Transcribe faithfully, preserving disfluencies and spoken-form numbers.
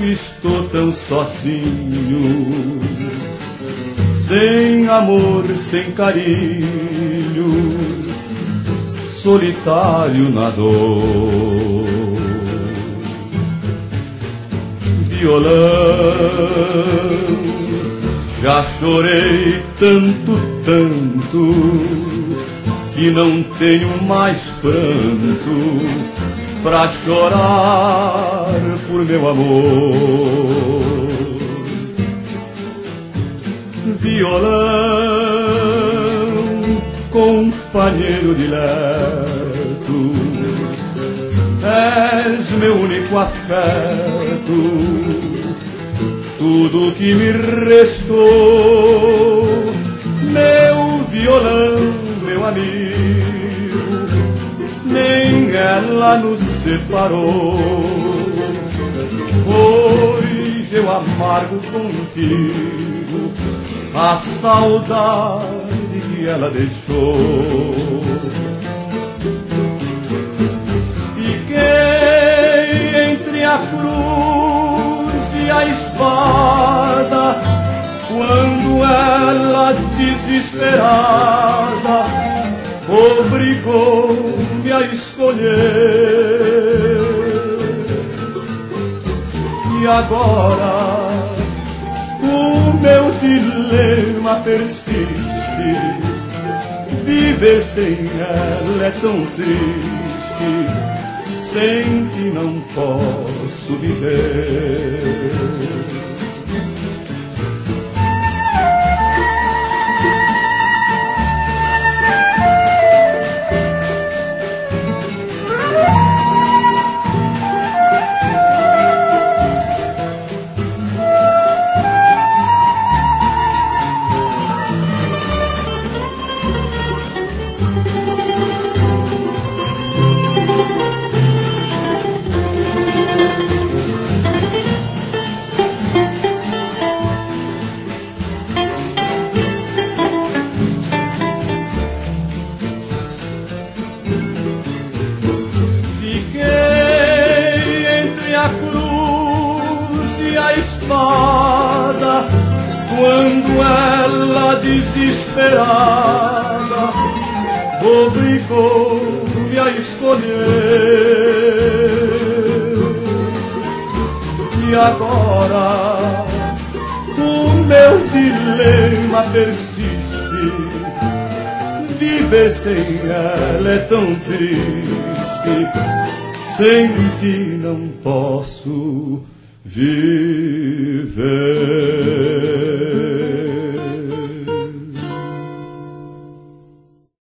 estou tão sozinho, sem amor, sem carinho, solitário na dor. Violão, já chorei tanto, tanto, que não tenho mais pranto pra chorar por meu amor. Violão, companheiro dileto, és meu único afeto, tudo que me restou. Meu violão, meu amigo, nem ela nos separou. Hoje eu amargo contigo a saudade que ela deixou. Fiquei entre a cruz e a espada, quando ela, desesperada, obrigou-me a escolher. E agora o meu dilema persiste, viver sem ela é tão triste, sem que não posso viver. Quando ela, desesperada, obrigou-me a escolher. E agora o meu dilema persiste, viver sem ela é tão triste, sem ti não posso viver.